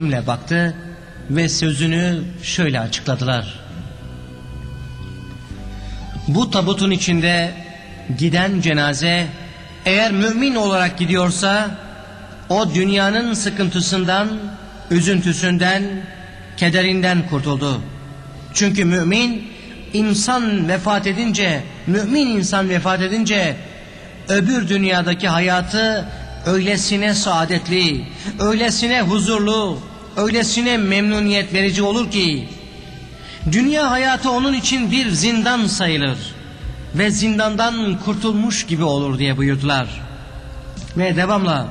baktı ve sözünü şöyle açıkladılar. Bu tabutun içinde giden cenaze eğer mümin olarak gidiyorsa o dünyanın sıkıntısından, üzüntüsünden, kederinden kurtuldu. Çünkü mümin insan vefat edince öbür dünyadaki hayatı öylesine saadetli, öylesine huzurlu, öylesine memnuniyet verici olur ki dünya hayatı onun için bir zindan sayılır ve zindandan kurtulmuş gibi olur diye buyurdular. Ve devamla,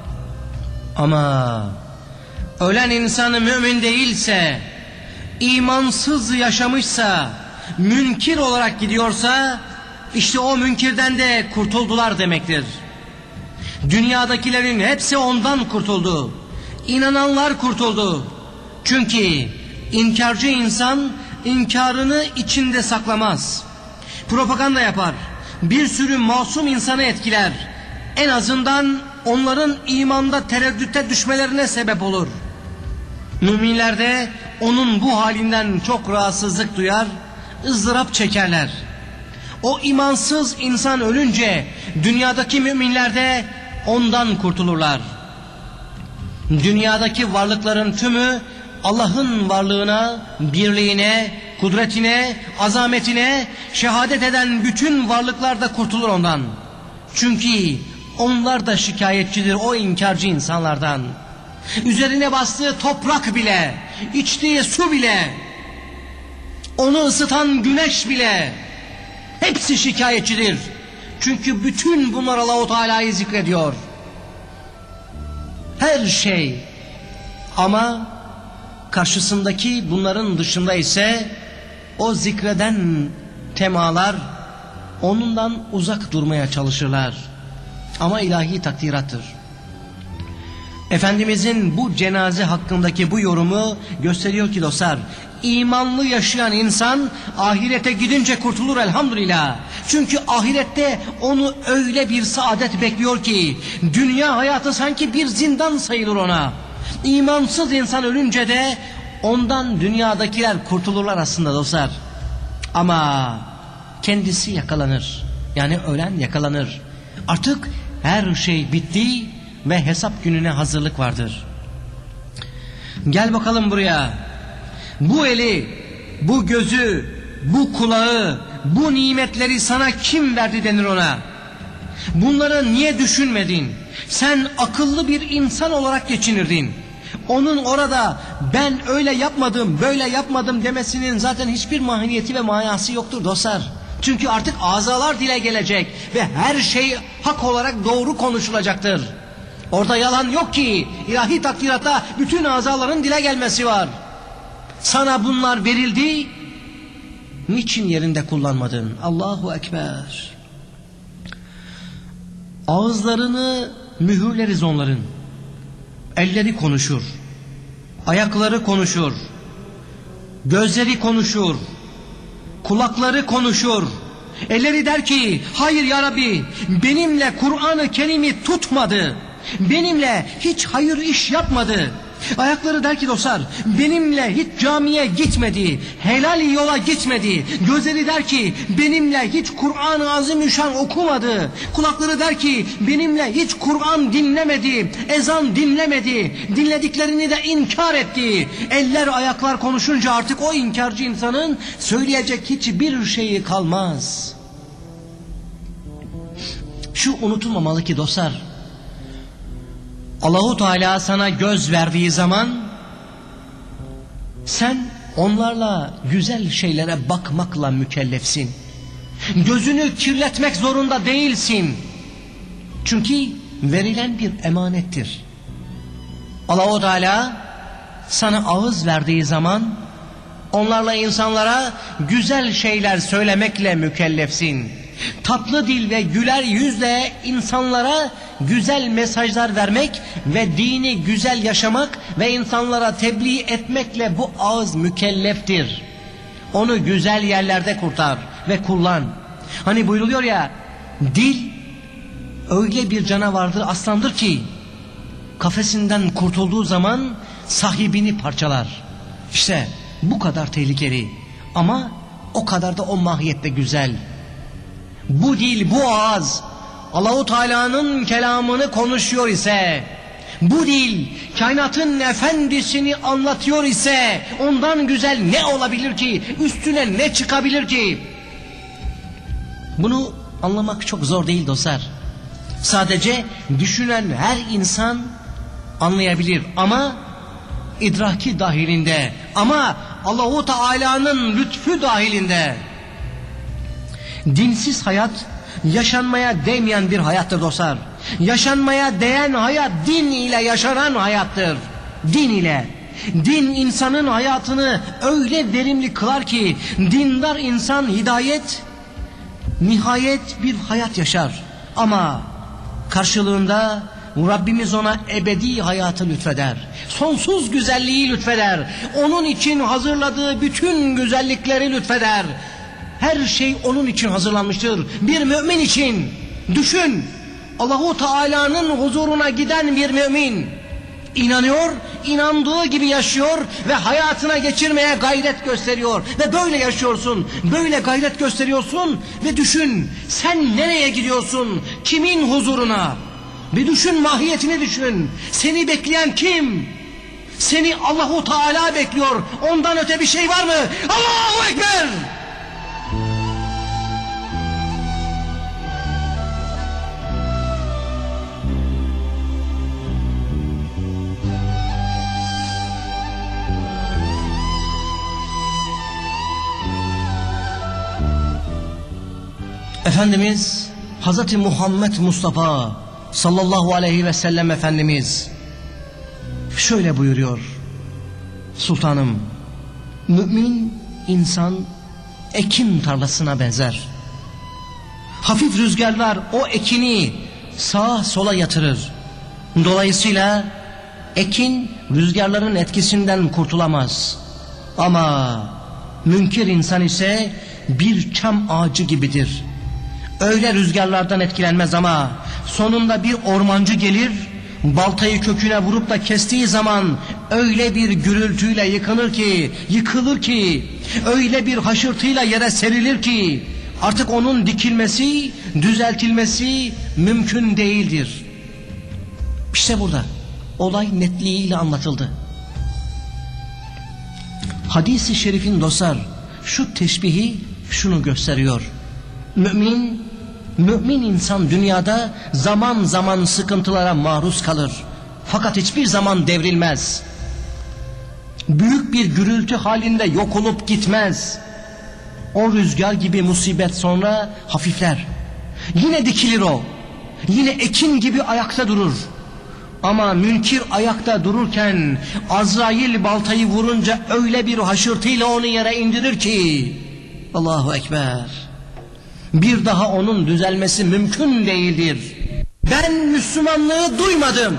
ama ölen insanı mümin değilse, imansız yaşamışsa, münkir olarak gidiyorsa, işte o münkirden de kurtuldular demektir. Dünyadakilerin hepsi ondan kurtuldu. İnananlar kurtuldu. Çünkü inkarcı insan inkarını içinde saklamaz. Propaganda yapar. Bir sürü masum insanı etkiler. En azından onların imanda tereddüte düşmelerine sebep olur. Müminler de onun bu halinden çok rahatsızlık duyar, ızdırap çekerler. O imansız insan ölünce dünyadaki müminler de ondan kurtulurlar. Dünyadaki varlıkların tümü Allah'ın varlığına, birliğine, kudretine, azametine şehadet eden bütün varlıklar da kurtulur ondan. Çünkü onlar da şikayetçidir o inkarcı insanlardan. Üzerine bastığı toprak bile, içtiği su bile, onu ısıtan güneş bile hepsi şikayetçidir. Çünkü bütün bunlar Allah-u Teala'yı zikrediyor. Her şey. Ama karşısındaki bunların dışında ise o zikreden temalar onundan uzak durmaya çalışırlar. Ama ilahi takdirattır. Efendimizin bu cenaze hakkındaki bu yorumu gösteriyor ki dostlar, imanlı yaşayan insan ahirete gidince kurtulur elhamdülillah. Çünkü ahirette onu öyle bir saadet bekliyor ki dünya hayatı sanki bir zindan sayılır ona. İmansız insan ölünce de ondan dünyadakiler kurtulurlar aslında dostlar. Ama kendisi yakalanır. Yani ölen yakalanır. Artık her şey bitti ve hesap gününe hazırlık vardır. Gel bakalım buraya. Bu eli, bu gözü, bu kulağı, bu nimetleri sana kim verdi denir ona. Bunları niye düşünmedin? Sen akıllı bir insan olarak geçinirdin. Onun orada ben öyle yapmadım, böyle yapmadım demesinin zaten hiçbir mahiyeti ve manası yoktur dostlar. Çünkü artık azalar dile gelecek ve her şey hak olarak doğru konuşulacaktır. Orada yalan yok ki, ilahi takdirata bütün azaların dile gelmesi var. Sana bunlar verildi, niçin yerinde kullanmadın? Allahu Ekber. Ağızlarını mühürleriz onların. Elleri konuşur, ayakları konuşur, gözleri konuşur, kulakları konuşur. Elleri der ki, hayır ya Rabbi, benimle Kur'an-ı Kerim'i tutmadı, benimle hiç hayır iş yapmadı. Ayakları der ki dostlar, benimle hiç camiye gitmedi, helal yola gitmedi. Gözleri der ki, benimle hiç Kur'an-ı Azimüşşan okumadı. Kulakları der ki, benimle hiç Kur'an dinlemedi, ezan dinlemedi. Dinlediklerini de inkar etti. Eller ayaklar konuşunca artık o inkarcı insanın söyleyecek hiçbir şeyi kalmaz. Şu unutulmamalı ki dostlar, Allahu Teala sana göz verdiği zaman sen onlarla güzel şeylere bakmakla mükellefsin. Gözünü kirletmek zorunda değilsin. Çünkü verilen bir emanettir. Allahu Teala sana ağız verdiği zaman onlarla insanlara güzel şeyler söylemekle mükellefsin. Tatlı dil ve güler yüzle insanlara güzel mesajlar vermek ve dini güzel yaşamak ve insanlara tebliğ etmekle bu ağız mükelleftir. Onu güzel yerlerde kurtar ve kullan. Hani buyruluyor ya, dil öyle bir canavardır, aslandır ki kafesinden kurtulduğu zaman sahibini parçalar. İşte bu kadar tehlikeli ama o kadar da o mahiyette güzel. Bu dil, bu ağız Allahu Teala'nın kelamını konuşuyor ise, bu dil kainatın efendisini anlatıyor ise ondan güzel ne olabilir ki? Üstüne ne çıkabilir ki? Bunu anlamak çok zor değil dostlar. Sadece düşünen her insan anlayabilir ama idraki dahilinde, ama Allahu Teala'nın lütfu dahilinde. Dinsiz hayat yaşanmaya değmeyen bir hayattır dostlar. Yaşanmaya değen hayat din ile yaşanan hayattır. Din ile. Din insanın hayatını öyle verimli kılar ki dindar insan hidayet, nihayet bir hayat yaşar. Ama karşılığında Rabbimiz ona ebedi hayatı lütfeder. Sonsuz güzelliği lütfeder. Onun için hazırladığı bütün güzellikleri lütfeder. Her şey onun için hazırlanmıştır. Bir mümin için düşün. Allahu Teala'nın huzuruna giden bir mümin inanıyor, inandığı gibi yaşıyor ve hayatına geçirmeye gayret gösteriyor. Ve böyle yaşıyorsun, böyle gayret gösteriyorsun ve düşün, sen nereye gidiyorsun, kimin huzuruna? Bir düşün, mahiyetini düşün. Seni bekleyen kim? Seni Allahu Teala bekliyor. Ondan öte bir şey var mı? Allahu Ekber! Efendimiz Hazreti Muhammed Mustafa sallallahu aleyhi ve sellem Efendimiz şöyle buyuruyor: Sultanım, mümin insan ekin tarlasına benzer. Hafif rüzgarlar o ekini sağa sola yatırır. Dolayısıyla ekin rüzgarların etkisinden kurtulamaz. Ama münkir insan ise bir çam ağacı gibidir. Öyle rüzgarlardan etkilenmez ama sonunda bir ormancı gelir, baltayı köküne vurup da kestiği zaman öyle bir gürültüyle yıkılır ki, öyle bir haşırtıyla yere serilir ki artık onun dikilmesi, düzeltilmesi mümkün değildir. İşte burada olay netliğiyle anlatıldı. Hadis-i şerifin dostlar şu teşbihi şunu gösteriyor: Mümin insan dünyada zaman zaman sıkıntılara maruz kalır. Fakat hiçbir zaman devrilmez. Büyük bir gürültü halinde yok olup gitmez. O rüzgar gibi musibet sonra hafifler. Yine dikilir o. Yine ekin gibi ayakta durur. Ama münkir ayakta dururken Azrail baltayı vurunca öyle bir haşırtıyla onu yere indirir ki Allahu Ekber, bir daha onun düzelmesi mümkün değildir. Ben Müslümanlığı duymadım.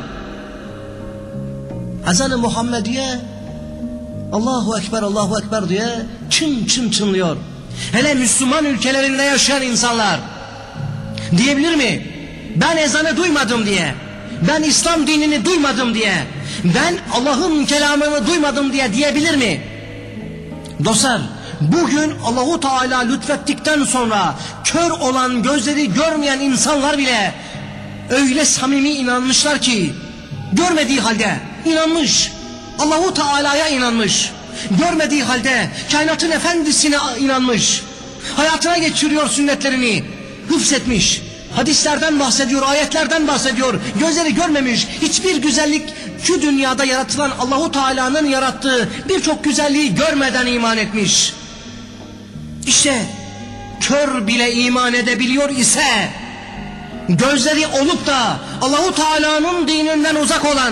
Ezan-ı Muhammediye Allahu Ekber, Allahu Ekber diye çın çın çınlıyor. Hele Müslüman ülkelerinde yaşayan insanlar diyebilir mi? Ben ezanı duymadım diye, ben İslam dinini duymadım diye, ben Allah'ın kelamını duymadım diye diyebilir mi? Dostlar, bugün Allahu Teala lütfettikten sonra kör olan, gözleri görmeyen insanlar bile öyle samimi inanmışlar ki, görmediği halde inanmış, Allahu Teala'ya inanmış, görmediği halde kainatın efendisine inanmış, hayatına geçiriyor sünnetlerini, hıfzetmiş, hadislerden bahsediyor, ayetlerden bahsediyor, gözleri görmemiş hiçbir güzellik, şu dünyada yaratılan Allahu Teala'nın yarattığı birçok güzelliği görmeden iman etmiş. İşte kör bile iman edebiliyor ise, gözleri olup da Allahu Teala'nın dininden uzak olan,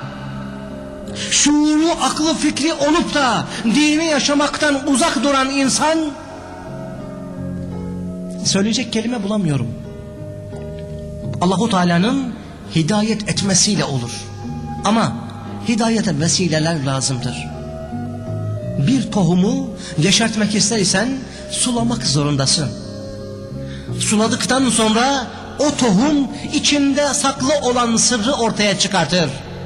şuuru, aklı, fikri olup da dini yaşamaktan uzak duran insan, söyleyecek kelime bulamıyorum. Allahu Teala'nın hidayet etmesiyle olur. Ama hidayete vesileler lazımdır. Bir tohumu yeşertmek istersen sulamak zorundasın. Suladıktan sonra o tohum içinde saklı olan sırrı ortaya çıkartır.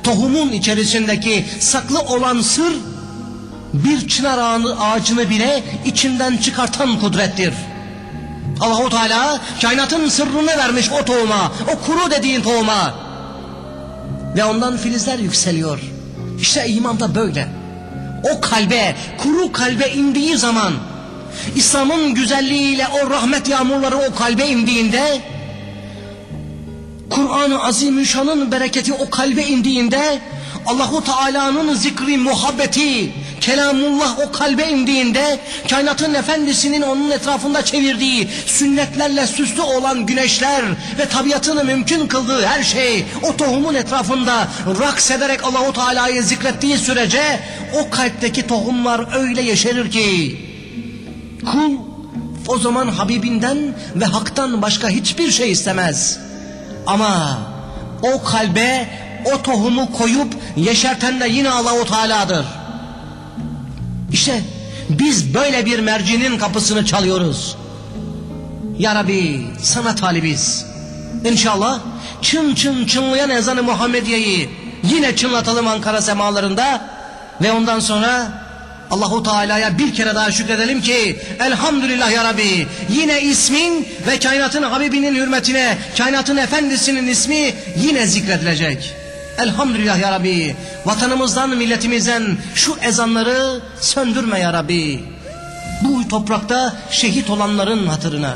Tohumun içerisindeki saklı olan sır bir çınar ağacını bile içinden çıkartan kudrettir. Allah-u Teala kainatın sırrını vermiş o tohuma, o kuru dediğin tohuma. Ve ondan filizler yükseliyor. İşte iman da böyle. O kalbe, kuru kalbe indiği zaman, İslam'ın güzelliğiyle o rahmet yağmurları o kalbe indiğinde, Kur'an-ı Azimüşşan'ın bereketi o kalbe indiğinde, Allahu Teala'nın zikri, muhabbeti, kelamullah o kalbe indiğinde, kainatın efendisinin onun etrafında çevirdiği sünnetlerle süslü olan güneşler ve tabiatını mümkün kıldığı her şey o tohumun etrafında raks ederek Allahu Teala'yı zikrettiği sürece o kalpteki tohumlar öyle yeşerir ki kul o zaman Habibinden ve haktan başka hiçbir şey istemez. Ama o kalbe o tohumu koyup yeşerten de yine Allah-u Teala'dır. İşte biz böyle bir mercinin kapısını çalıyoruz. Ya Rabbi sana talibiz. İnşallah çın çın çınlayan ezanı Muhammediye'yi yine çınlatalım Ankara semalarında ve ondan sonra Allahu Teala'ya bir kere daha şükredelim ki elhamdülillah ya Rabbi, yine ismin ve kainatın Habibinin hürmetine kainatın efendisinin ismi yine zikredilecek. Elhamdülillah ya Rabbi, vatanımızdan milletimizden şu ezanları söndürme ya Rabbi, bu toprakta şehit olanların hatırına.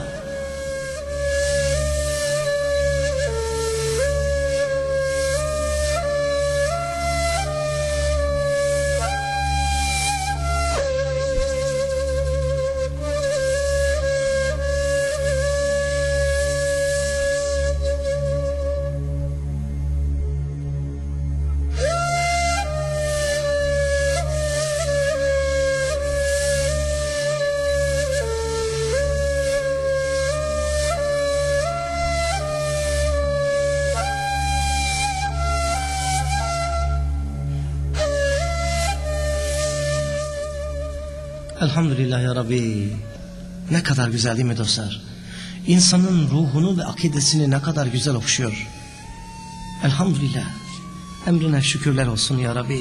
Elhamdülillah ya Rabbi. Ne kadar güzel değil mi dostlar? İnsanın ruhunu ve akidesini ne kadar güzel okşuyor. Elhamdülillah. Emrine şükürler olsun ya Rabbi.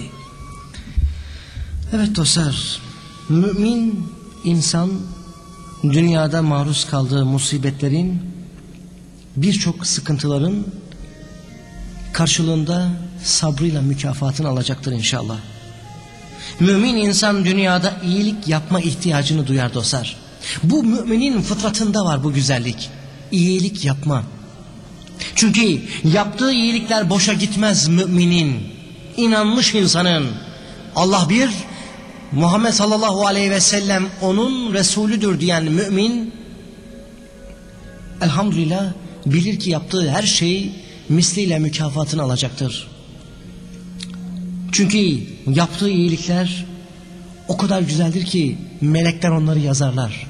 Evet dostlar, mümin insan dünyada maruz kaldığı musibetlerin, birçok sıkıntıların karşılığında sabrıyla mükafatını alacaktır inşallah. Mümin insan dünyada iyilik yapma ihtiyacını duyar dostlar. Bu müminin fıtratında var bu güzellik. İyilik yapma. Çünkü yaptığı iyilikler boşa gitmez müminin, inanmış insanın. Allah bir, Muhammed sallallahu aleyhi ve sellem onun Resulüdür diyen mümin, elhamdülillah bilir ki yaptığı her şey misliyle mükafatını alacaktır. Çünkü yaptığı iyilikler o kadar güzeldir ki melekler onları yazarlar.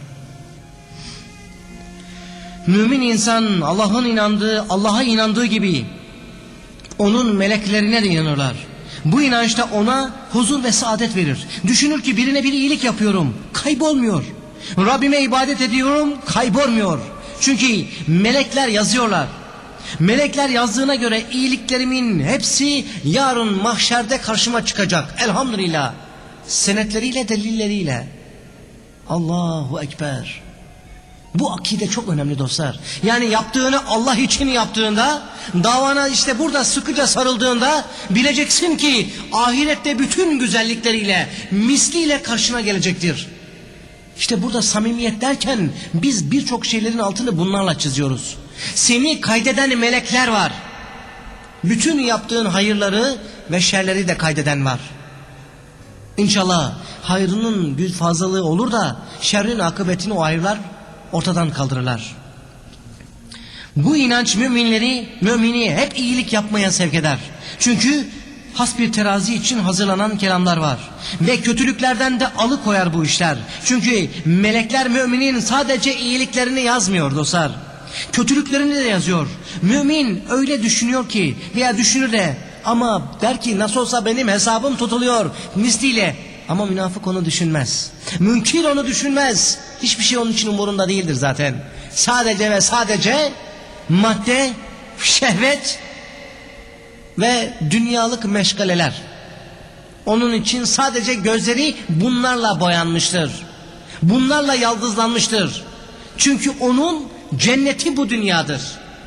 Mümin insan Allah'a inandığı gibi onun meleklerine de inanırlar. Bu inançta ona huzur ve saadet verir. Düşünür ki birine bir iyilik yapıyorum, kaybolmuyor. Rabbime ibadet ediyorum, kaybolmuyor. Çünkü melekler yazıyorlar. Melekler yazdığına göre iyiliklerimin hepsi yarın mahşerde karşıma çıkacak. Elhamdülillah. Senetleriyle, delilleriyle. Allahu Ekber. Bu akide çok önemli dostlar. Yani yaptığını Allah için yaptığında, davana işte burada sıkıca sarıldığında bileceksin ki ahirette bütün güzellikleriyle, misliyle karşına gelecektir. İşte burada samimiyet derken biz birçok şeylerin altını bunlarla çiziyoruz. Seni kaydeden melekler var. Bütün yaptığın hayırları ve şerleri de kaydeden var. İnşallah hayrının fazlalığı olur da şerrin akıbetini o hayırlar ortadan kaldırırlar. Bu inanç mümini hep iyilik yapmaya sevk eder. Çünkü has bir terazi için hazırlanan kelamlar var. Ve kötülüklerden de alıkoyar bu işler. Çünkü melekler müminin sadece iyiliklerini yazmıyor dostlar. Kötülüklerini de yazıyor. Mümin öyle düşünüyor ki veya düşünür de ama der ki nasıl olsa benim hesabım tutuluyor misliyle. Ama münafık onu düşünmez. Münkir onu düşünmez. Hiçbir şey onun için umurunda değildir zaten. Sadece ve sadece madde, şehvet ve dünyalık meşgaleler. Onun için sadece gözleri bunlarla boyanmıştır. Bunlarla yaldızlanmıştır. Çünkü onun cenneti bu dünyadır.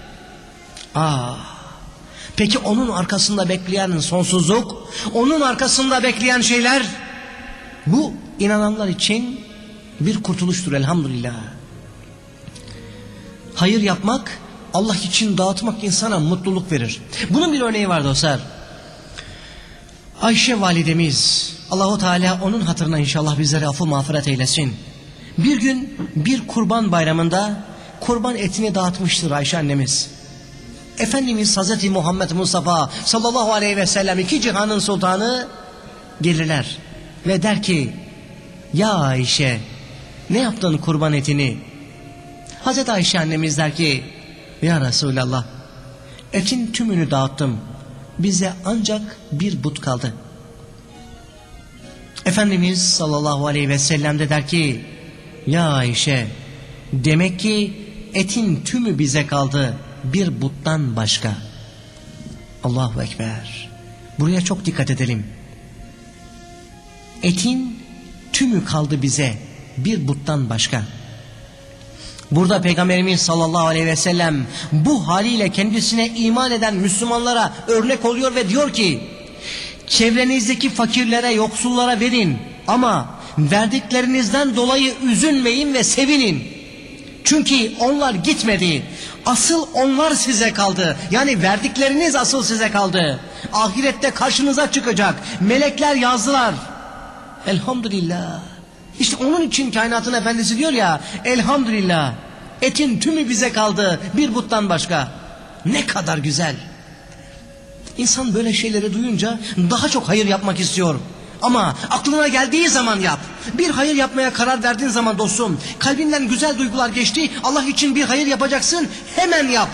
Peki onun arkasında bekleyen sonsuzluk, onun arkasında bekleyen şeyler, bu inananlar için bir kurtuluştur elhamdülillah. Hayır yapmak, Allah için dağıtmak insana mutluluk verir. Bunun bir örneği var dostlar. Ayşe validemiz, Allahu Teala onun hatırına inşallah bizlere affı mağfiret eylesin. Bir gün bir kurban bayramında kurban etini dağıtmıştır Ayşe annemiz. Efendimiz Hazreti Muhammed Mustafa sallallahu aleyhi ve sellem, iki cihanın sultanı, gelirler ve der ki, ya Ayşe, ne yaptın kurban etini? Hazreti Ayşe annemiz der ki, ya Resulallah, etin tümünü dağıttım, bize ancak bir but kaldı. Efendimiz sallallahu aleyhi ve sellem de der ki, ya Ayşe, demek ki etin tümü bize kaldı, bir buttan başka. Allahu Ekber. Buraya çok dikkat edelim. Etin tümü kaldı bize, bir buttan başka. Burada Peygamberimiz sallallahu aleyhi ve sellem bu haliyle kendisine iman eden Müslümanlara örnek oluyor ve diyor ki, çevrenizdeki fakirlere, yoksullara verin ama verdiklerinizden dolayı üzülmeyin ve sevinin. Çünkü onlar gitmedi. Asıl onlar size kaldı. Yani verdikleriniz asıl size kaldı. Ahirette karşınıza çıkacak. Melekler yazdılar. Elhamdülillah. İşte onun için kainatın efendisi diyor ya, elhamdülillah, etin tümü bize kaldı, bir buttan başka. Ne kadar güzel. İnsan böyle şeyleri duyunca daha çok hayır yapmak istiyor. Ama aklına geldiği zaman yap. Bir hayır yapmaya karar verdiğin zaman dostum, kalbinden güzel duygular geçti, Allah için bir hayır yapacaksın, hemen yap.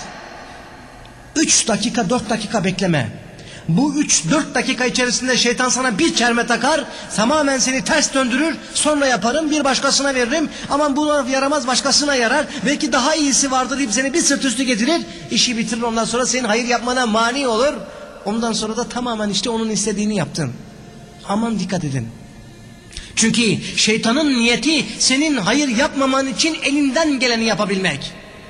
3 dakika 4 dakika bekleme. Bu 3-4 dakika içerisinde şeytan sana bir çelme takar, tamamen seni ters döndürür, sonra yaparım, bir başkasına veririm, aman buna yaramaz, başkasına yarar, belki daha iyisi vardır deyip seni bir sırt üstü getirir, işi bitirir, ondan sonra senin hayır yapmana mani olur, ondan sonra da tamamen işte onun istediğini yaptın. Aman dikkat edin. Çünkü şeytanın niyeti senin hayır yapmaman için elinden geleni yapabilmek.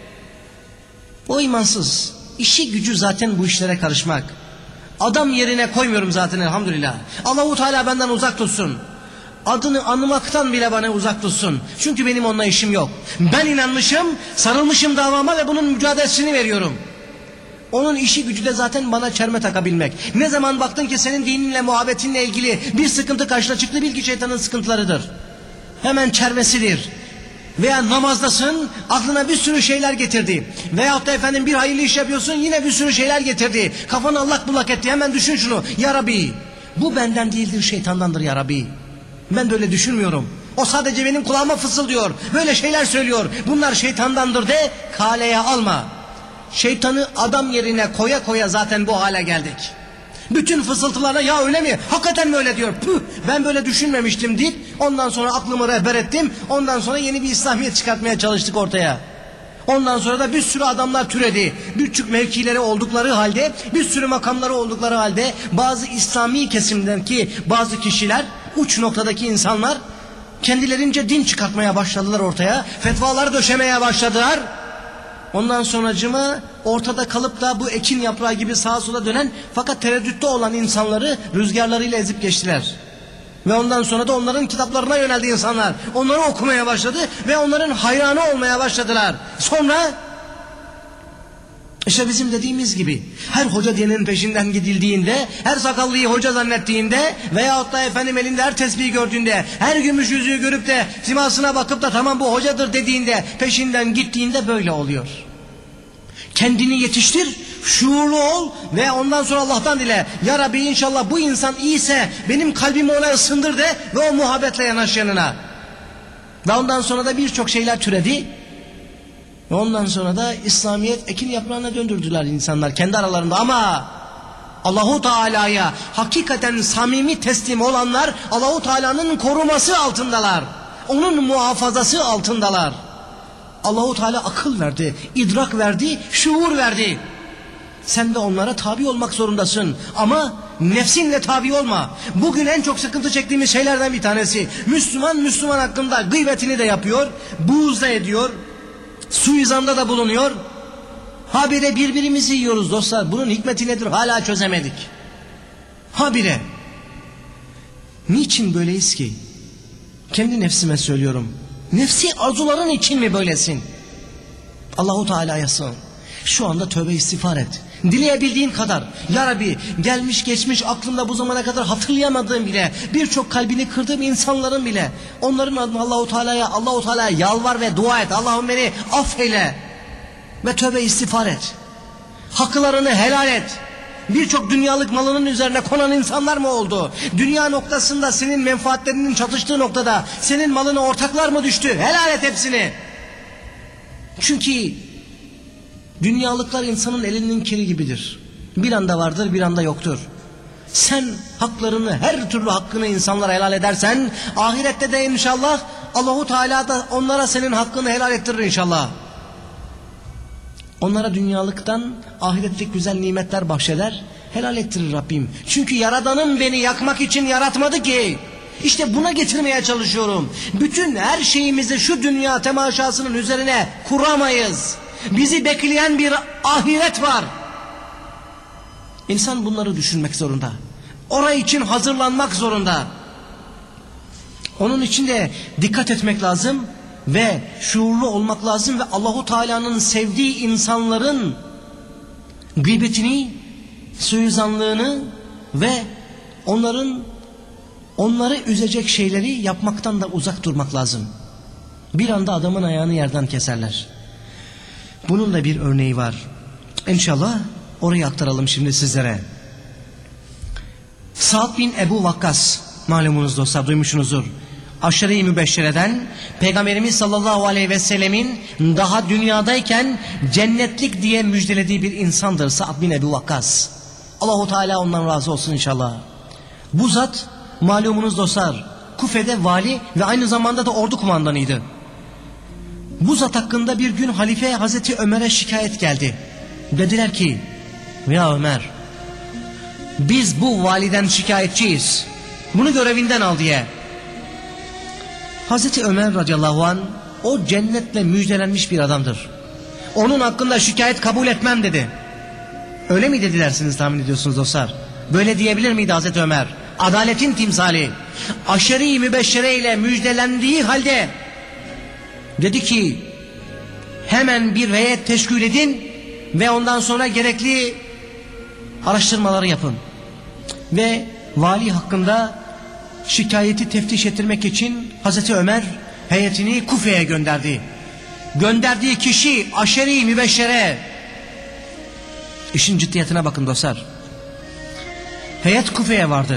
O imansız, işi gücü zaten bu işlere karışmak. Adam yerine koymuyorum zaten elhamdülillah. Allahu Teala benden uzak tutsun. Adını anmaktan bile bana uzak tutsun. Çünkü benim onunla işim yok. Ben inanmışım, sarılmışım davama ve bunun mücadelesini veriyorum. Onun işi gücü de zaten bana çelme takabilmek. Ne zaman baktın ki senin dininle, muhabbetinle ilgili bir sıkıntı karşına çıktı, bil ki şeytanın sıkıntılarıdır. Hemen çermesidir. Veya namazdasın, aklına bir sürü şeyler getirdi. Veyahut da efendim bir hayırlı iş yapıyorsun, yine bir sürü şeyler getirdi. Kafanı allak bullak etti, hemen düşün şunu. Ya Rabbi, bu benden değildir, şeytandandır ya Rabbi. Ben de öyle düşünmüyorum. O sadece benim kulağıma fısıldıyor, böyle şeyler söylüyor. Bunlar şeytandandır de, kaleye alma. Şeytanı adam yerine koya koya zaten bu hale geldik. Bütün fısıltılarına ya öyle mi? Hakikaten mi öyle diyor? Püh, ben böyle düşünmemiştim deyip ondan sonra aklımı rehber ettim. Ondan sonra yeni bir İslamiyet çıkartmaya çalıştık ortaya. Ondan sonra da bir sürü adamlar türedi. Birçok mevkileri oldukları halde, bir sürü makamları oldukları halde bazı İslami kesimdeki bazı kişiler, uç noktadaki insanlar kendilerince din çıkartmaya başladılar ortaya. Fetvalar döşemeye başladılar. Ondan sonracıma ortada kalıp da bu ekin yaprağı gibi sağa sola dönen fakat tereddütte olan insanları rüzgarlarıyla ezip geçtiler. Ve ondan sonra da onların kitaplarına yöneldi insanlar. Onları okumaya başladı ve onların hayranı olmaya başladılar. Sonra işte bizim dediğimiz gibi her hoca diyenin peşinden gidildiğinde, her sakallıyı hoca zannettiğinde veyahut da efendim elinde her tesbihi gördüğünde, her gümüş yüzüğü görüp de simasına bakıp da tamam bu hocadır dediğinde, peşinden gittiğinde böyle oluyor. Kendini yetiştir, şuurlu ol ve ondan sonra Allah'tan dile. Ya Rabbi inşallah bu insan iyiyse benim kalbimi ona ısındır de ve o muhabbetle yanaş yanına. Ve ondan sonra da birçok şeyler türedi. Ve ondan sonra da İslamiyet ekin yaprağına döndürdüler insanlar kendi aralarında. Ama Allahu Teala'ya hakikaten samimi teslim olanlar Allahu Teala'nın koruması altındalar. Onun muhafazası altındalar. Allahu Teala akıl verdi, idrak verdi, şuur verdi. Sen de onlara tabi olmak zorundasın. Ama nefsinle tabi olma. Bugün en çok sıkıntı çektiğimiz şeylerden bir tanesi. Müslüman hakkında gıybetini de yapıyor, buğz da ediyor, suizanda da bulunuyor. Habire birbirimizi yiyoruz dostlar. Bunun hikmeti nedir hala çözemedik. Habire. Niçin böyleyiz ki? Kendi nefsime söylüyorum. Nefsi arzuların için mi böylesin? Allahu Teala'ya sığın. Şu anda tövbe istiğfar et. Dileyebildiğin kadar. Ya Rabbi, gelmiş geçmiş aklımda bu zamana kadar hatırlayamadığım bile, birçok kalbini kırdığım insanların bile, onların adına Allahu Teala'ya yalvar ve dua et. Allah'ım beni affeyle ve tövbe istiğfar et. Haklarını helal et. Birçok dünyalık malının üzerine konan insanlar mı oldu? Dünya noktasında senin menfaatlerinin çatıştığı noktada senin malına ortaklar mı düştü? Helal et hepsini. Çünkü dünyalıklar insanın elinin kiri gibidir. Bir anda vardır, bir anda yoktur. Sen haklarını, her türlü hakkını insanlara helal edersen, ahirette de inşallah Allahu Teala da onlara senin hakkını helal ettirir inşallah. Onlara dünyalıktan ahiretlik güzel nimetler bahşeder, helal ettirir Rabbim. Çünkü Yaradanım beni yakmak için yaratmadı ki. İşte buna getirmeye çalışıyorum. Bütün her şeyimizi şu dünya temaşasının üzerine kuramayız. Bizi bekleyen bir ahiret var. İnsan bunları düşünmek zorunda. Orası için hazırlanmak zorunda. Onun için de dikkat etmek lazım ve şuurlu olmak lazım ve Allahu Teala'nın sevdiği insanların gıybetini, suizanlığını ve onları üzecek şeyleri yapmaktan da uzak durmak lazım. Bir anda adamın ayağını yerden keserler. Bunun da bir örneği var. İnşallah orayı aktaralım şimdi sizlere. Sa'd bin Ebu Vakkas, malumunuz dostlar, duymuşsunuzdur. Aşere-i Mübeşşere'den Peygamberimiz sallallahu aleyhi ve sellemin daha dünyadayken cennetlik diye müjdelediği bir insandır Sa'd bin Ebu Vakkas. Allahu Teala ondan razı olsun inşallah. Bu zat malumunuz dostlar Kufe'de vali ve aynı zamanda da ordu kumandanıydı. Bu zat hakkında bir gün halife Hazreti Ömer'e şikayet geldi. Dediler ki, ya Ömer, biz bu validen şikayetçiyiz. Bunu görevinden al diye. Hazreti Ömer radıyallahu anh, o cennetle müjdelenmiş bir adamdır. Onun hakkında şikayet kabul etmem dedi. Öyle mi dedilersiniz tahmin ediyorsunuz dostlar? Böyle diyebilir miydi Hazreti Ömer? Adaletin timsali. Aşere-i Mübeşşere ile müjdelendiği halde dedi ki, hemen bir heyet teşkil edin ve ondan sonra gerekli araştırmaları yapın. Ve vali hakkında şikayeti teftiş ettirmek için Hazreti Ömer heyetini Kufe'ye gönderdi. Gönderdiği kişi Aşere-i Mübeşşere. İşin ciddiyetine bakın dostlar. Heyet Kufe'ye vardı.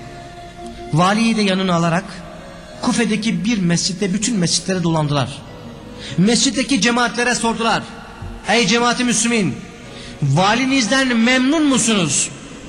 Valiyi de yanına alarak Kufe'deki bir mescitte bütün mescitlere dolandılar. Mescitteki cemaatlere sordular. Ey cemaat-i Müslümin, valinizden memnun musunuz?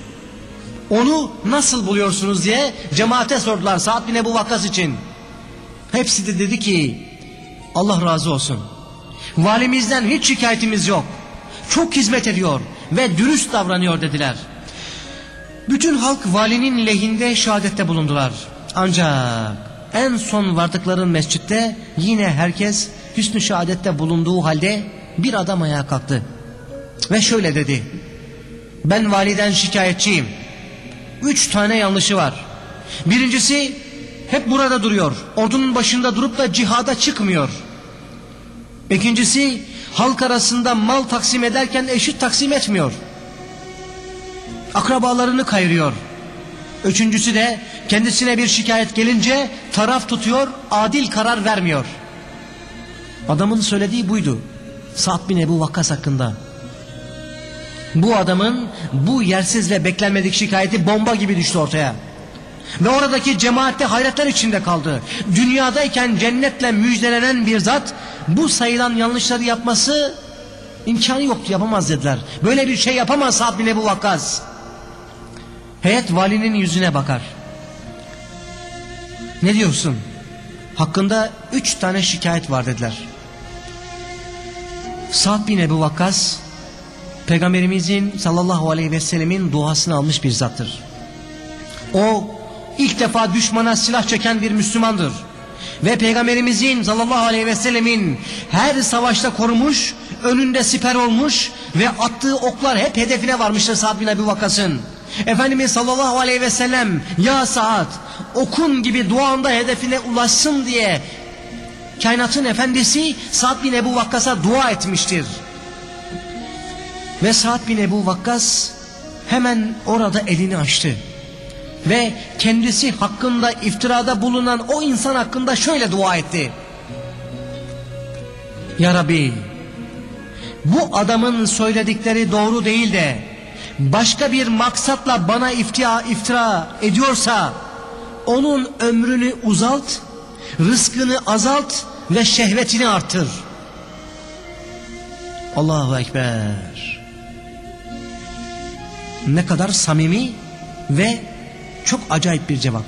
Onu nasıl buluyorsunuz diye cemaate sordular Sa'd bin Ebu Vakkas için. Hepsi de dedi ki, Allah razı olsun. Valimizden hiç şikayetimiz yok. Çok hizmet ediyor ve dürüst davranıyor dediler. Bütün halk valinin lehinde şehadette bulundular. Ancak en son vardıkları mescitte yine herkes hüsnü şehadette bulunduğu halde bir adam ayağa kalktı. Ve şöyle dedi. Ben validen şikayetçiyim. 3 tane yanlışı var. Birincisi, hep burada duruyor. Ordunun başında durup da cihada çıkmıyor. İkincisi, halk arasında mal taksim ederken eşit taksim etmiyor. Akrabalarını kayırıyor. Üçüncüsü de kendisine bir şikayet gelince taraf tutuyor, adil karar vermiyor. Adamın söylediği buydu. Sa'd bin Ebu Vakkas hakkında. Bu adamın bu yersiz ve beklenmedik şikayeti bomba gibi düştü ortaya. Ve oradaki cemaatte hayretler içinde kaldı. Dünyadayken cennetle müjdelenen bir zat bu sayılan yanlışları yapması imkanı yoktu, yapamaz dediler. Böyle bir şey yapamaz Sa'd bin Ebu Vakkas. Heyet valinin yüzüne bakar. Ne diyorsun? Hakkında 3 tane şikayet var dediler. Sa'd bin Ebu Vakkas Peygamberimizin sallallahu aleyhi ve sellemin duasını almış bir zattır. O ilk defa düşmana silah çeken bir Müslümandır. Ve Peygamberimizin sallallahu aleyhi ve sellemin her savaşta korumuş, önünde siper olmuş ve attığı oklar hep hedefine varmıştır Sa'd bin Ebi Vakkas'ın. Efendimiz sallallahu aleyhi ve sellem, ya Sa'd, okun gibi duanda hedefine ulaşsın diye kainatın efendisi Sa'd bin Ebu Vakkas'a dua etmiştir. Ve Sa'd bin Ebu Vakkas hemen orada elini açtı. Ve kendisi hakkında iftirada bulunan o insan hakkında şöyle dua etti. Ya Rabbi, bu adamın söyledikleri doğru değil de başka bir maksatla bana iftira ediyorsa onun ömrünü uzalt, rızkını azalt ve şehvetini artır. Allahu Ekber. Ne kadar samimi ve çok acayip bir cevap.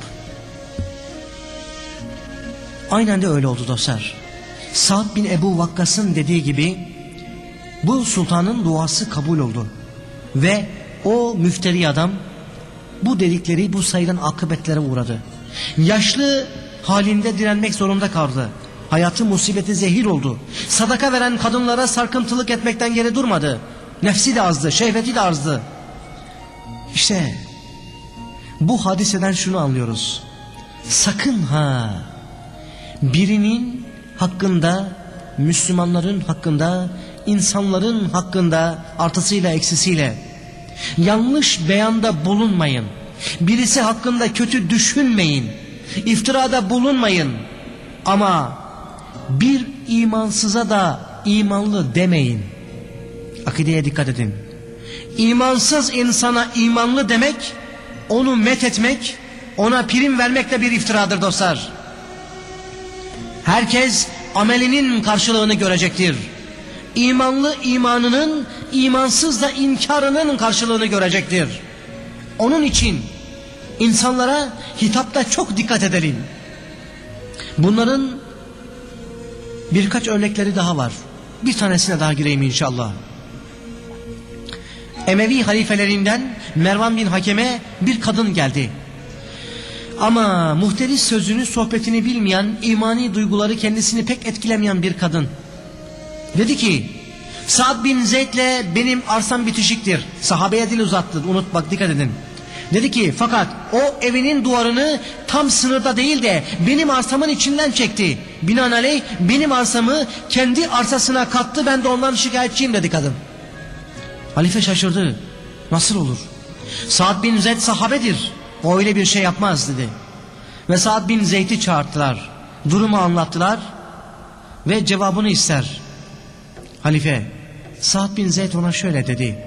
Aynen de öyle oldu dostlar. Sa'd bin Ebu Vakkas'ın dediği gibi bu sultanın duası kabul oldu. Ve o müfteri adam bu dedikleri, bu sayılan akıbetlere uğradı. Yaşlı halinde direnmek zorunda kaldı. Hayatı musibeti zehir oldu. Sadaka veren kadınlara sarkıntılık etmekten geri durmadı. Nefsi de azdı, şehveti de azdı. İşte bu hadiseden şunu anlıyoruz. Sakın ha birinin hakkında, Müslümanların hakkında, insanların hakkında artısıyla eksisiyle yanlış beyanda bulunmayın. Birisi hakkında kötü düşünmeyin. İftirada bulunmayın. Ama bir imansıza da imanlı demeyin. Akideye dikkat edin. İmansız insana imanlı demek, onu methetmek, ona prim vermekle bir iftiradır dostlar. Herkes amelinin karşılığını görecektir. İmanlı imanının, imansız da inkarının karşılığını görecektir. Onun için insanlara hitapta çok dikkat edelim. Bunların birkaç örnekleri daha var. Bir tanesine daha gireyim inşallah. Emevi halifelerinden Mervan bin Hakem'e bir kadın geldi. Ama muhteris sözünü, sohbetini bilmeyen, imani duyguları kendisini pek etkilemeyen bir kadın. Dedi ki, Sa'd bin Zeyd'le benim arsam bitişiktir. Sahabeye dil uzattı, unut bak dikkat edin. Dedi ki, fakat o evinin duvarını tam sınırda değil de benim arsamın içinden çekti. Binaenaleyh benim arsamı kendi arsasına kattı, ben de ondan şikayetçiyim dedi kadın. Halife şaşırdı. Nasıl olur? Sa'd bin Zeyd sahabedir. O öyle bir şey yapmaz dedi. Ve Sa'd bin Zeyd'i çağırttılar. Durumu anlattılar ve cevabını ister. Halife, Sa'd bin Zeyd ona şöyle dedi.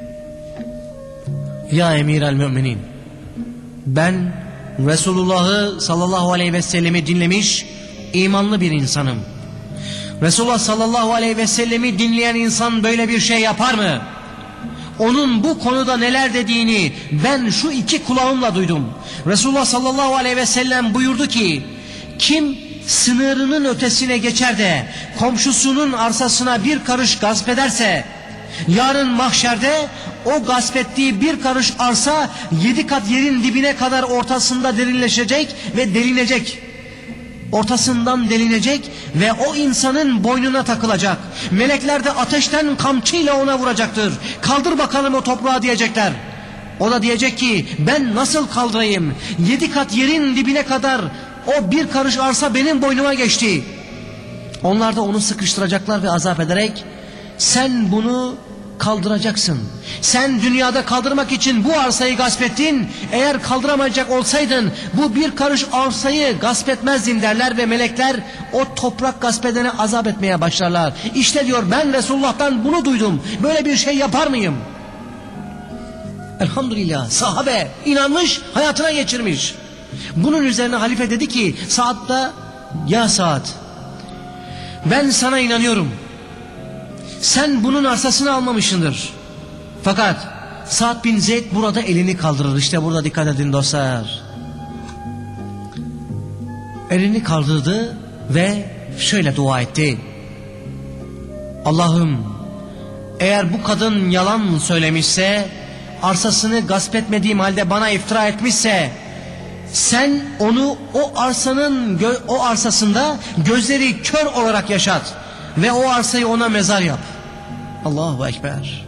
Ya emir el müminin, ben Resulullah'ı sallallahu aleyhi ve sellemi dinlemiş imanlı bir insanım. Resulullah sallallahu aleyhi ve sellemi dinleyen insan böyle bir şey yapar mı? Onun bu konuda neler dediğini ben şu iki kulağımla duydum. Resulullah sallallahu aleyhi ve sellem buyurdu ki, kim sınırının ötesine geçer de komşusunun arsasına bir karış gasp ederse, yarın mahşerde o gasp ettiği bir karış arsa 7 kat yerin dibine kadar ortasında derinleşecek ve delinecek. Ortasından delinecek ve o insanın boynuna takılacak. Melekler de ateşten kamçıyla ona vuracaktır. Kaldır bakalım o toprağı diyecekler. O da diyecek ki, ben nasıl kaldırayım? 7 kat yerin dibine kadar o bir karış arsa benim boynuma geçti. Onlar da onu sıkıştıracaklar ve azap ederek, sen bunu kaldıracaksın. Sen dünyada kaldırmak için bu arsayı gasp ettin. Eğer kaldıramayacak olsaydın bu bir karış arsayı gasp etmezdin derler ve melekler o toprak gasp edene azap etmeye başlarlar. İşte diyor, ben Resulullah'tan bunu duydum. Böyle bir şey yapar mıyım? Elhamdülillah, sahabe inanmış, hayatına geçirmiş. Bunun üzerine halife dedi ki Sa'd'a, ya Sa'd, ben sana inanıyorum. Sen bunun arsasını almamışsındır. Fakat Sa'd bin Zeyd burada elini kaldırır. İşte burada dikkat edin dostlar. Elini kaldırdı ve şöyle dua etti. Allah'ım, Eğer bu kadın yalan söylemişse, arsasını gasp etmediğim halde bana iftira etmişse, sen onu o arsasında gözleri kör olarak yaşat ve o arsayı ona mezar yap. Allahu Ekber.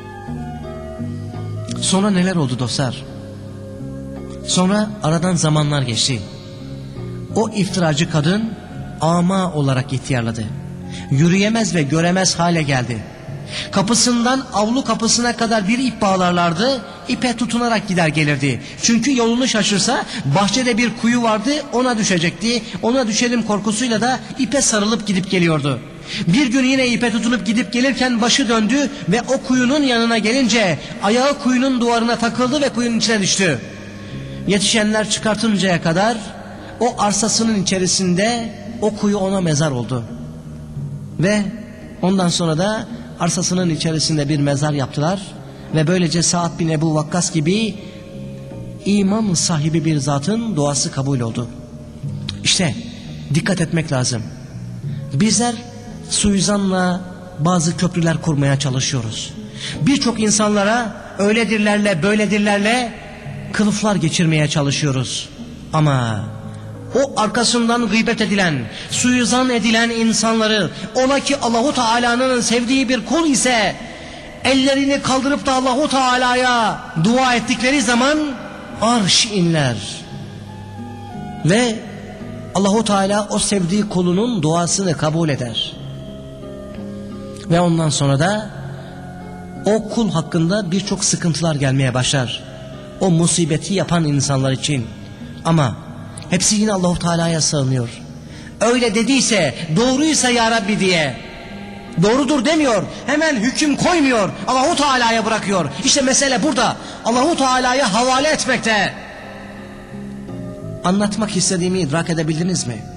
Sonra neler oldu dostlar? Sonra aradan zamanlar geçti. O iftiracı kadın ama olarak ihtiyarladı. Yürüyemez ve göremez hale geldi. Kapısından avlu kapısına kadar bir ip bağlarlardı, ipe tutunarak gider gelirdi. Çünkü yolunu şaşırsa bahçede bir kuyu vardı, ona düşecekti. Ona düşerim korkusuyla da ipe sarılıp gidip geliyordu. Bir gün yine ipe tutunup gidip gelirken başı döndü ve o kuyunun yanına gelince ayağı kuyunun duvarına takıldı ve kuyunun içine düştü. Yetişenler çıkartıncaya kadar o arsasının içerisinde o kuyu ona mezar oldu. Ve ondan sonra da arsasının içerisinde bir mezar yaptılar ve böylece Sa'd bin Ebu Vakkas gibi iman sahibi bir zatın duası kabul oldu. İşte dikkat etmek lazım. Bizler suizanla bazı köprüler kurmaya çalışıyoruz. Birçok insanlara öyledirlerle böyledirlerle kılıflar geçirmeye çalışıyoruz. Ama o arkasından gıybet edilen, suizan edilen insanları, ola ki Allahu Teala'nın sevdiği bir kul ise, ellerini kaldırıp da Allahu Teala'ya dua ettikleri zaman arş inler. Ve Allahu Teala o sevdiği kulunun duasını kabul eder. Ve ondan sonra da o kul hakkında birçok sıkıntılar gelmeye başlar. O musibeti yapan insanlar için. Ama hepsi yine Allahu Teala'ya sığınıyor. Öyle dediyse, doğruysa ya Rabbi diye. Doğrudur demiyor. Hemen hüküm koymuyor. Allahu Teala'ya bırakıyor. İşte mesele burada. Allahu Teala'ya havale etmekte. Anlatmak istediğimi idrak edebildiniz mi?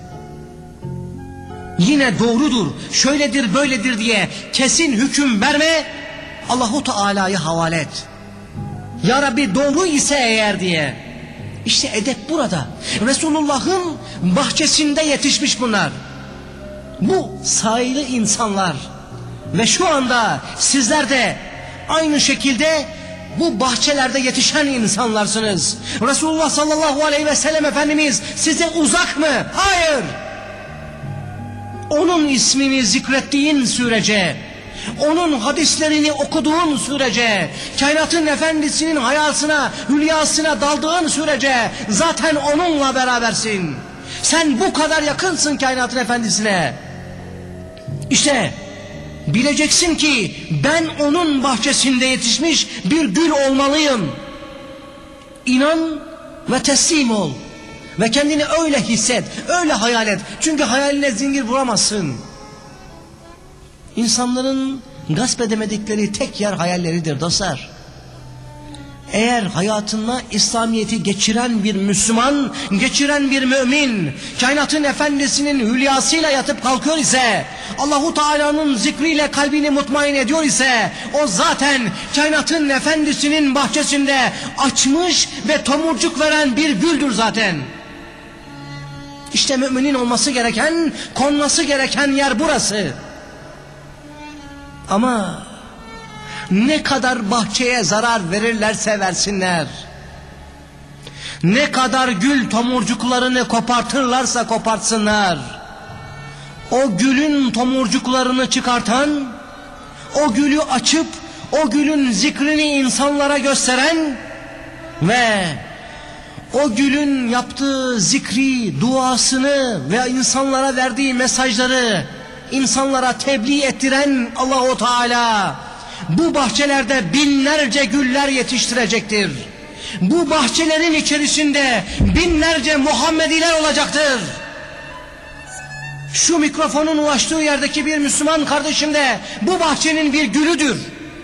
Yine doğrudur, şöyledir, böyledir diye kesin hüküm verme. Allahu Teala'ya havale et. Ya Rabbi doğru ise eğer diye. İşte edep burada. Resulullah'ın bahçesinde yetişmiş bunlar. Bu sayılı insanlar. Ve şu anda sizler de aynı şekilde bu bahçelerde yetişen insanlarsınız. Resulullah sallallahu aleyhi ve sellem Efendimiz size uzak mı? Hayır. Onun ismini zikrettiğin sürece, onun hadislerini okuduğun sürece, kainatın efendisinin hayasına, hülyasına daldığın sürece zaten onunla berabersin. Sen bu kadar yakınsın kainatın efendisine. İşte bileceksin ki ben onun bahçesinde yetişmiş bir gül olmalıyım. İnan ve teslim ol. Ve kendini öyle hisset, öyle hayal et. Çünkü hayaline zincir vuramazsın. İnsanların gasp edemedikleri tek yer hayalleridir dostlar. Eğer hayatına İslamiyet'i geçiren bir Müslüman, geçiren bir mümin, kainatın efendisinin hülyasıyla yatıp kalkıyor ise, Allahu Teala'nın zikriyle kalbini mutmain ediyor ise, o zaten kainatın efendisinin bahçesinde açmış ve tomurcuk veren bir güldür zaten. İşte müminin olması gereken, konması gereken yer burası. Ama ne kadar bahçeye zarar verirlerse versinler, ne kadar gül tomurcuklarını kopartırlarsa kopartsınlar, o gülün tomurcuklarını çıkartan, o gülü açıp o gülün zikrini insanlara gösteren ve o gülün yaptığı zikri, duasını ve insanlara verdiği mesajları insanlara tebliğ ettiren Allahu Teala bu bahçelerde binlerce güller yetiştirecektir. Bu bahçelerin içerisinde binlerce Muhammediler olacaktır. Şu mikrofonun ulaştığı yerdeki bir Müslüman kardeşim de bu bahçenin bir gülüdür.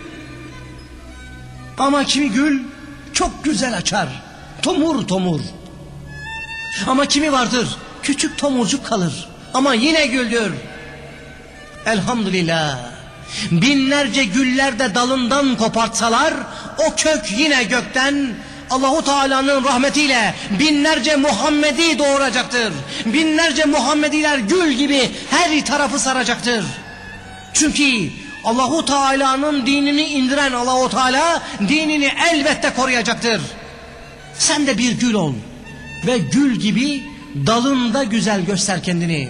Ama kimi gül çok güzel açar, tomur tomur. Ama kimi vardır, küçük tomurcuk kalır ama yine güldür. Elhamdülillah. Binlerce güller de dalından kopartsalar, o kök yine gökten Allahu Teala'nın rahmetiyle binlerce Muhammedi doğuracaktır. Binlerce Muhammediler gül gibi her tarafı saracaktır. Çünkü Allahu Teala'nın dinini indiren Allahu Teala dinini elbette koruyacaktır. Sen de bir gül ol ve gül gibi dalında güzel göster kendini.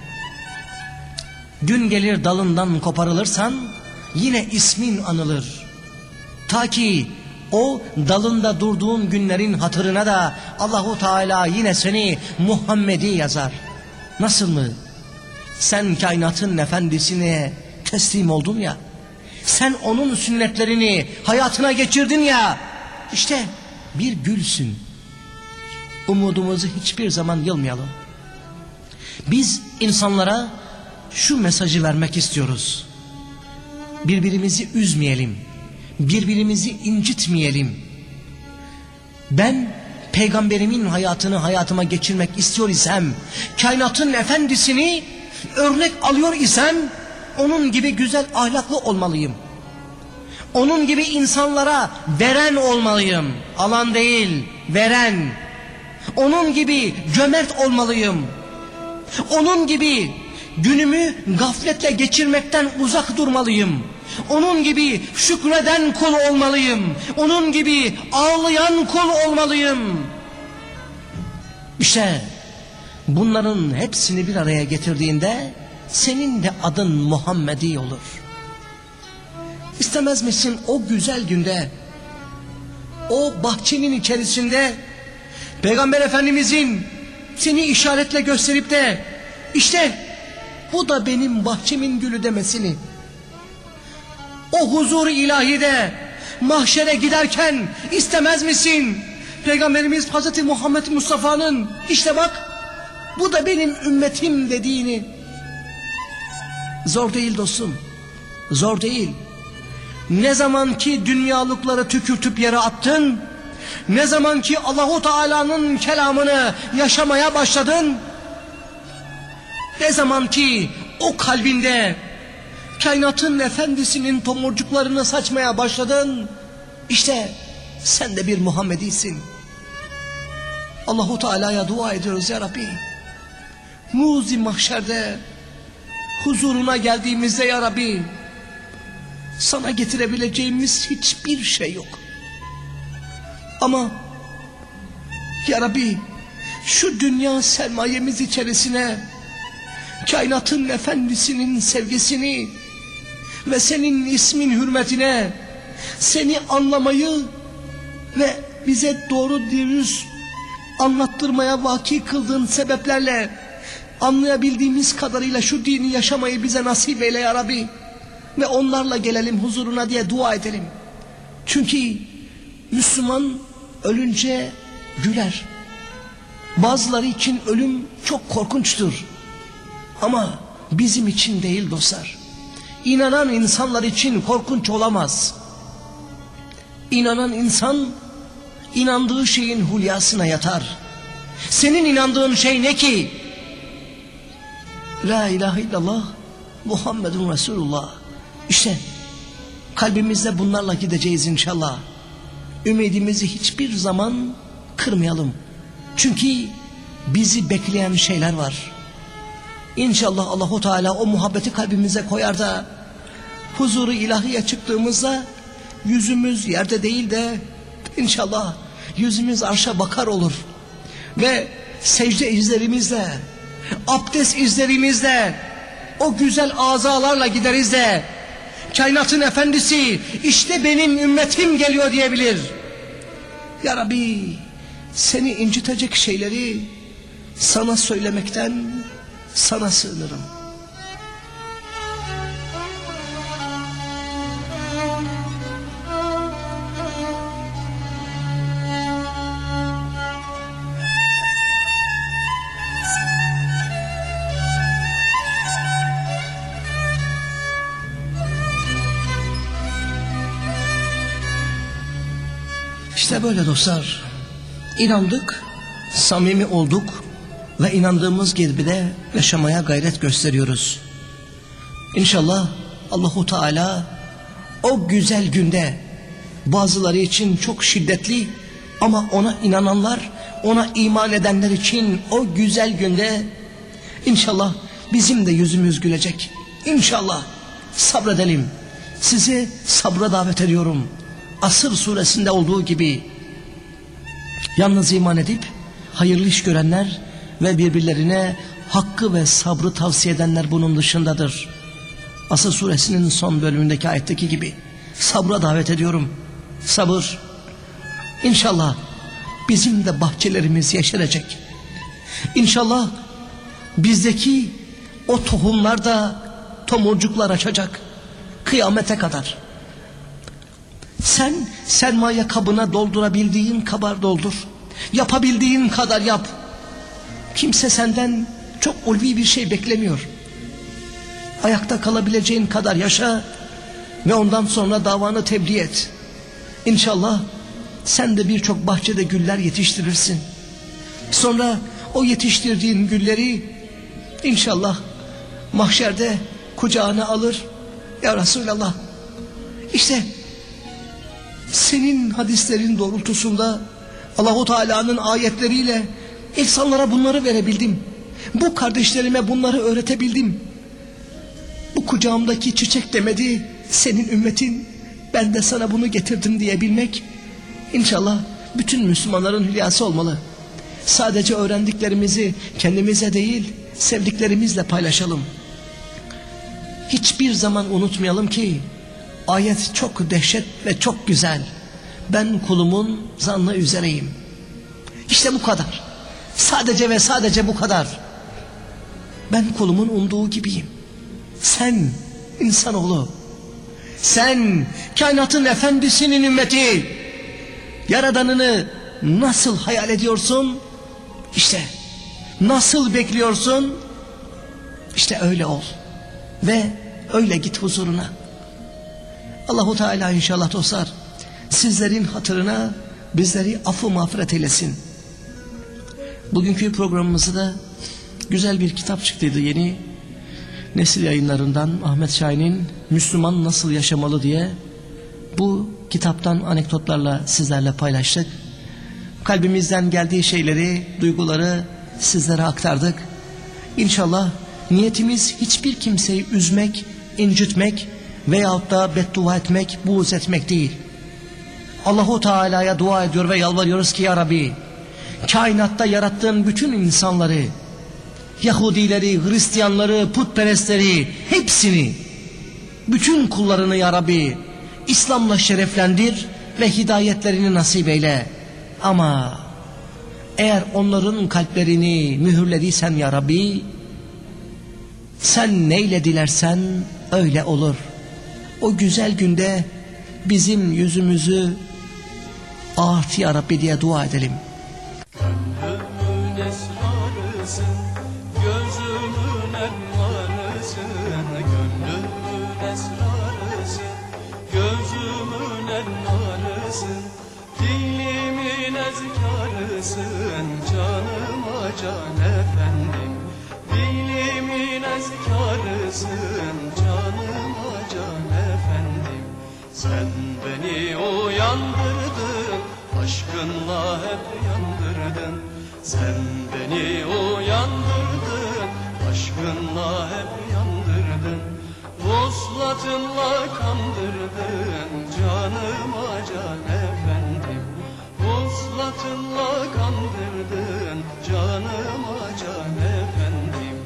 Gün gelir dalından koparılırsan yine ismin anılır. Ta ki o dalında durduğun günlerin hatırına da Allahu Teala yine seni Muhammed'i yazar. Nasıl mı? Sen kainatın efendisine teslim oldun ya. Sen onun sünnetlerini hayatına geçirdin ya. İşte bir gülsün. Umudumuzu hiçbir zaman yılmayalım. Biz insanlara şu mesajı vermek istiyoruz. Birbirimizi üzmeyelim. Birbirimizi incitmeyelim. Ben peygamberimin hayatını hayatıma geçirmek istiyor isem, kainatın efendisini örnek alıyor isem, onun gibi güzel ahlaklı olmalıyım. Onun gibi insanlara veren olmalıyım. Alan değil, veren. Onun gibi cömert olmalıyım. Onun gibi günümü gafletle geçirmekten uzak durmalıyım. Onun gibi şükreden kul olmalıyım. Onun gibi ağlayan kul olmalıyım. İşte bunların hepsini bir araya getirdiğinde senin de adın Muhammedi olur. İstemez misin o güzel günde, o bahçenin içerisinde Peygamber Efendimizin seni işaretle gösterip de işte bu da benim bahçemin gülü demesini, o huzur-u ilahide mahşere giderken istemez misin Peygamberimiz Hazreti Muhammed Mustafa'nın işte bak bu da benim ümmetim dediğini? Zor değil dostum, zor değil. Ne zaman ki dünyalıkları tükürtüp yere attın, ne zaman ki Allahu Teala'nın kelamını yaşamaya başladın, ne zaman ki o kalbinde kainatın efendisinin tomurcuklarını saçmaya başladın, işte sen de bir Muhammedisin. Allahu Teala'ya dua ediyoruz ya Rabbi. Muzi mahşerde huzuruna geldiğimizde ya Rabbi, sana getirebileceğimiz hiçbir şey yok. Ama ya Rabbi şu dünya sermayemiz içerisine kainatın efendisinin sevgisini ve senin ismin hürmetine seni anlamayı ve bize doğru dürüst anlattırmaya vaki kıldığın sebeplerle anlayabildiğimiz kadarıyla şu dini yaşamayı bize nasip eyle ya Rabbi. Ve onlarla gelelim huzuruna diye dua edelim. Çünkü Müslüman ölünce güler. Bazıları için ölüm çok korkunçtur. Ama bizim için değil dostlar. İnanan insanlar için korkunç olamaz. İnanan insan inandığı şeyin hulyasına yatar. Senin inandığın şey ne ki? La ilahe illallah Muhammedun Resulullah. İşte kalbimizde bunlarla gideceğiz inşallah. Ümidimizi hiçbir zaman kırmayalım. Çünkü bizi bekleyen şeyler var. İnşallah Allahu Teala o muhabbeti kalbimize koyar da huzuru ilahiye çıktığımızda yüzümüz yerde değil de inşallah yüzümüz arşa bakar olur. Ve secde izlerimizle, abdest izlerimizle, o güzel azalarla gideriz de kainatın efendisi işte benim ümmetim geliyor diyebilir. Ya Rabbi seni incitecek şeyleri sana söylemekten sana sığınırım. İşte böyle dostlar, inandık, samimi olduk ve inandığımız gibi de yaşamaya gayret gösteriyoruz. İnşallah Allahu Teala o güzel günde bazıları için çok şiddetli ama ona inananlar, ona iman edenler için o güzel günde inşallah bizim de yüzümüz gülecek. İnşallah sabredelim. Sizi sabra davet ediyorum. Asır suresinde olduğu gibi yalnız iman edip hayırlı iş görenler ve birbirlerine hakkı ve sabrı tavsiye edenler bunun dışındadır. Asır suresinin son bölümündeki ayetteki gibi sabra davet ediyorum. Sabır. İnşallah bizim de bahçelerimiz yeşerecek. İnşallah bizdeki o tohumlar da tomurcuklar açacak kıyamete kadar. Sen sermaye kabına doldurabildiğin kadar doldur. Yapabildiğin kadar yap. Kimse senden çok ulvi bir şey beklemiyor. Ayakta kalabileceğin kadar yaşa ve ondan sonra davanı tebliğ et. İnşallah sen de birçok bahçede güller yetiştirirsin. Sonra o yetiştirdiğin gülleri İnşallah mahşerde kucağına alır. Ya Resulallah, işte senin hadislerin doğrultusunda Allahu Teala'nın ayetleriyle insanlara bunları verebildim. Bu kardeşlerime bunları öğretebildim. Bu kucağımdaki çiçek demedi senin ümmetin, ben de sana bunu getirdim diyebilmek İnşallah bütün Müslümanların hülyası olmalı. Sadece öğrendiklerimizi kendimize değil sevdiklerimizle paylaşalım. Hiçbir zaman unutmayalım ki ayet çok dehşet ve çok güzel. Ben kulumun zannı üzereyim. İşte bu kadar. Sadece ve sadece bu kadar. Ben kulumun umduğu gibiyim. Sen insanoğlu, sen kainatın efendisinin ümmeti, Yaradanını nasıl hayal ediyorsun? İşte nasıl bekliyorsun? İşte öyle ol ve öyle git huzuruna. Allahu Teala inşallah dostlar sizlerin hatırına bizleri affı mağfiret eylesin. Bugünkü programımızda da güzel bir kitap çıktıydı yeni. Nesil Yayınlarından Ahmet Şahin'in Müslüman Nasıl Yaşamalı diye bu kitaptan anekdotlarla sizlerle paylaştık. Kalbimizden geldiği şeyleri, duyguları sizlere aktardık. İnşallah niyetimiz hiçbir kimseyi üzmek, incitmek veyahut da beddua etmek, buğz etmek değil. Allahu Teala'ya dua ediyor ve yalvarıyoruz ki ya Rabbi, kainatta yarattığın bütün insanları, Yahudileri, Hristiyanları, putperestleri, hepsini, bütün kullarını ya Rabbi İslam'la şereflendir ve hidayetlerini nasip eyle. Ama eğer onların kalplerini mühürlediysen ya Rabbi, sen neyle dilersen öyle olur. O güzel günde bizim yüzümüzü ağart ya Rabbi diye dua edelim. Gönlümün esrarısın, gözümün elmarısın. Gönlümün esrarısın, gözümün elmarısın. Dilimin ezkarısın, canıma can efendim. Dilimin ezkarısın, canıma can efendim. Sen beni uyandırdın, aşkınla hep yandırdın. Sen beni uyandırdın, aşkınla hep yandırdın. Vuslatınla kandırdın, canıma can efendim. Vuslatınla kandırdın, canıma can efendim.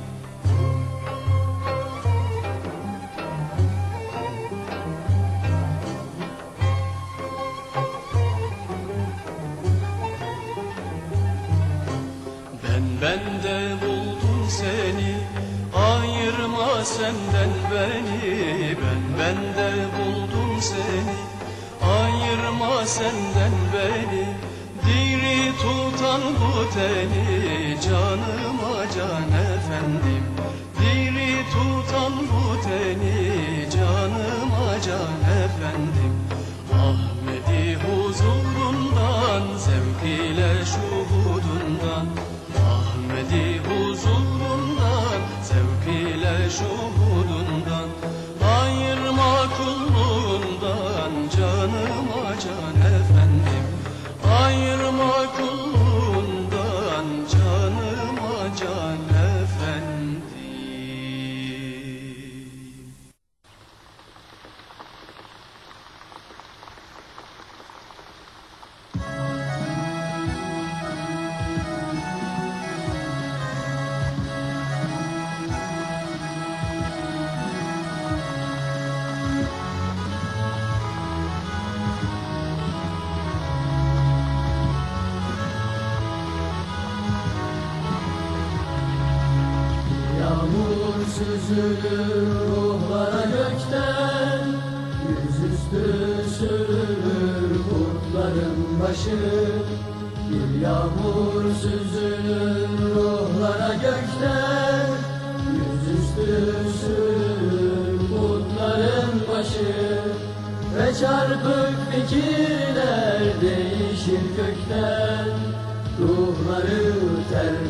Bende buldum seni, ayırma senden beni. Bende buldum seni, ayırma senden beni. Diri tutan bu teni, canıma can efendim. Diri tutan bu teni, canıma can efendim. Ahmedi huzurundan, zevk ile şuhudundan. Ahmedi huzurundan, zevk ile şuhudundan. Ayırma kulluğundan, canıma can efendim. Ayırma kulluğundan, canıma can efendim. süzülür ruhlara gökten, yüzüstü sürülür kurtların başı. Bir yağmur süzülür ruhlara gökten, yüzüstü sürülür kurtların başı. Ve çarpık fikirler değişir kökten, ruhları terk